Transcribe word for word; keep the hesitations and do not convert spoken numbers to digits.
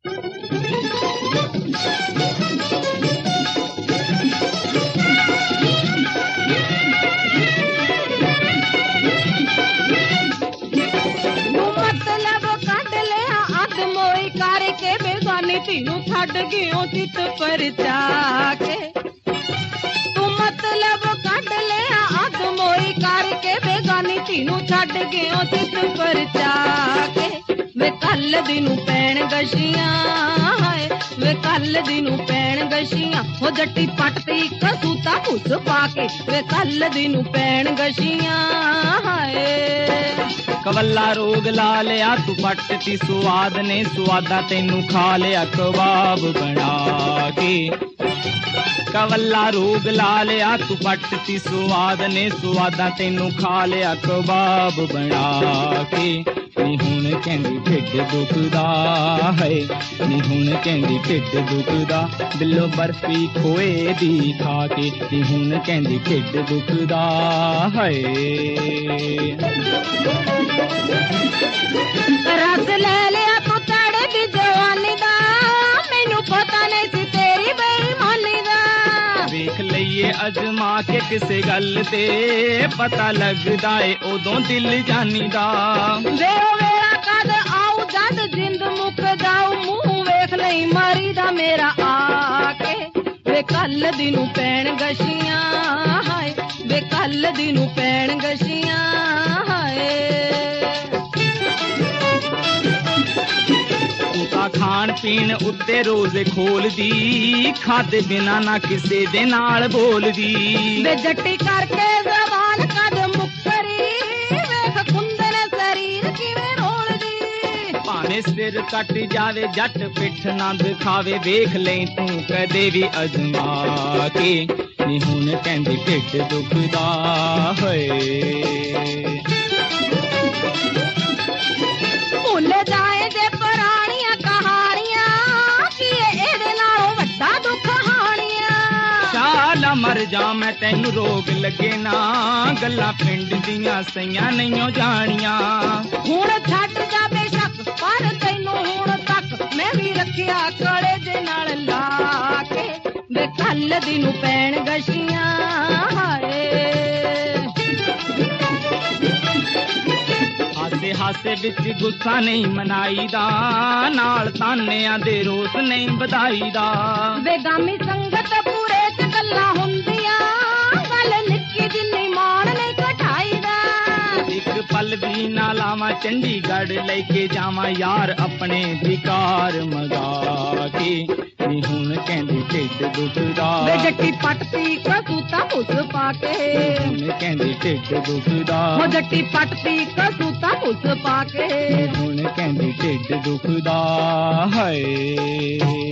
तीनू छड़ गयो चित पर जाके तू मतलब कट लिया अग मोई करके बेगानी तीनू छड़ गयो चित पर जाके वे कल दिनू पैण गशियां हाय वे कल दिनू पैण गशियां हो जट्टी पटती कसूता घुस पाके वे कल दिनू पैण गशियां हाय कवल्ला रोग ला लिया तू पटती सुआद ने सुआदा तेनू खा लिया कबाब बना के कवल्ला रोग ला लिया तू पटती सुआद ने सुआदा तेनू खा लिया कबाब बना के नी हुण कहंदी ढिड दुखदा है नी हुण कहंदी ढिड दुखदा दिलों बर्फी खोए दी खा के नी हुण कहंदी ढिड दुखदा है रस ले लिया तू तड़े दी जवानी दा मैनू पता नहीं सी तेरी बेईमानी दा वेख लईए अजमा के किसे गल ते पता लगदा ए उदों दिल जानी दा वे वेला कद आऊ जद जिंद मुक जाऊ मुंह वेख नहीं मरी दा मेरा आके वे कल दिनू पैण गशियां हाय वे कल दिनू पैण गशियां हाय खान पीन उत्ते रोज खोल दी खादे बिना ना किसे दे नाल बोल दी वे जट्टी करके जबान कद मुक्करी वेख कुंदन शरीर किवें रोल दी भावे सिर कट जावे जट पिठ ना दिखावे वेख ले तू कदे भी अजमा के नी हुण कहंदी ढिड दुखदा होए भुल जाए जे पुराणियां कहानियां कि एदे नालों वड्डा दुख हानियां शाला मर जा मैं तैनू रोग लगे ना गल्लां पिंड दियां सईयां नहीं जानियां हुण छड्ड जा बेशक पर तैनू हुण तक मैं भी रखिया कड़े दे नाल ला के वे कल दिनू पैण गशियां हाय हासे विच गुस्सा नहीं मनाई दा नाल तानियां दे रोस नहीं बधाई दा बेगामी संगत पूरे च गल्लां हुंदियां गल निक्की जिन्नी मान नहीं घटाई दा एक पल भी ना लावा चंडीगढ़ लेके जावा यार अपने धिकार मगा के नी हुण कहंदी ढिड दुखदा वे जट्टी पटती कसूता घुस पाके हुण कहंदी ढिड दुखदा हो जट्टी पटती कसूता घुस पाके हुण कहंदी ढिड दुखदा है।